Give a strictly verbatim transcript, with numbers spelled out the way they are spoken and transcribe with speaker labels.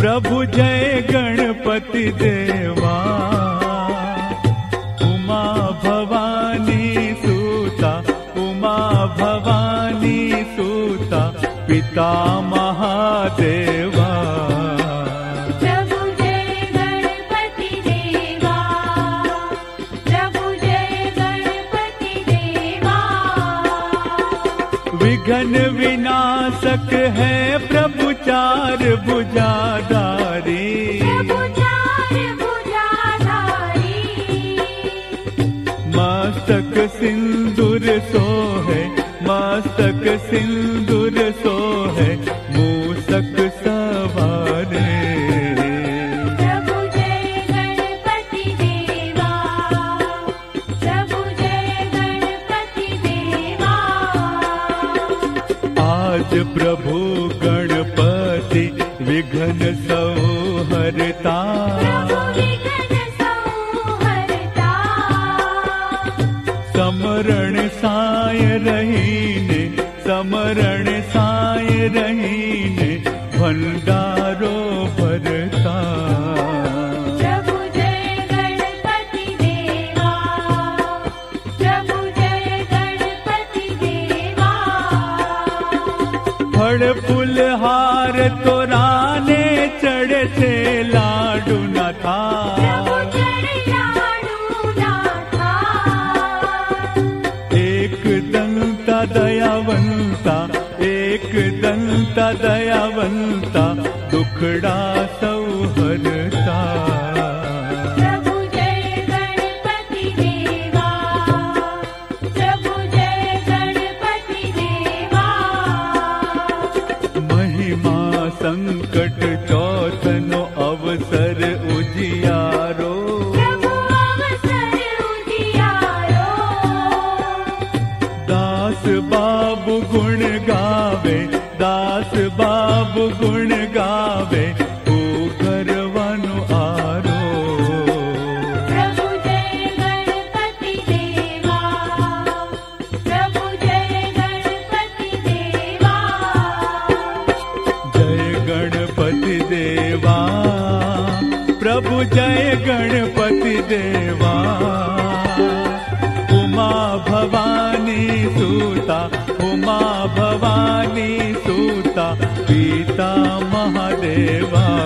Speaker 1: प्रभु जय गणपति देवा, उमा भवानी सूता, उमा भवानी सूता, पिता महादेवा।
Speaker 2: प्रभु जय गणपति देवा, प्रभु जय गणपति देवा।
Speaker 1: विघ्न विनाशक है प्रभु चार भुजाधारी,
Speaker 2: प्रभु चार भुजाधारी।
Speaker 1: मस्तक सिंदूर सोहे, मस्तक सिंदूर सोहे, मूसक सवारे।
Speaker 2: प्रभु जय गणपति देवा, प्रभु जय गणपति देवा।
Speaker 1: आज प्रभु गणपति विघ्न संहरता,
Speaker 2: प्रभु विघ्न संहरता।
Speaker 1: समरण साय रहीने, समरण साय रहीने, भंडारो भरता।
Speaker 2: प्रभु जय गणपति देवा, प्रभु जय गणपति देवा।
Speaker 1: फल फूल हार तोराने चढ़े थे लाडू न था,
Speaker 2: प्रभु चढ़े लाडू ना था।
Speaker 1: एक दंता दयावंता, एक दंता दयावंता, दुखड़ा सौहरता।
Speaker 2: प्रभु जय गणपति देवा, प्रभु जय गणपति देवा।
Speaker 1: महिमा संकट चौथनो अवसर उजियारो,
Speaker 2: प्रभु अवसर उजियारो।
Speaker 1: दास बाबू गुण गावे, दास बाबू गुण गावे, ओ करवानु आरो।
Speaker 2: प्रभु जय गणपति देवा, प्रभु जय गणपति देवा।
Speaker 1: जय गणपति देवा, प्रभु जय गणपति देवा। उमा भवानी सूता, उमा भवानी सूता, पिता महादेवा।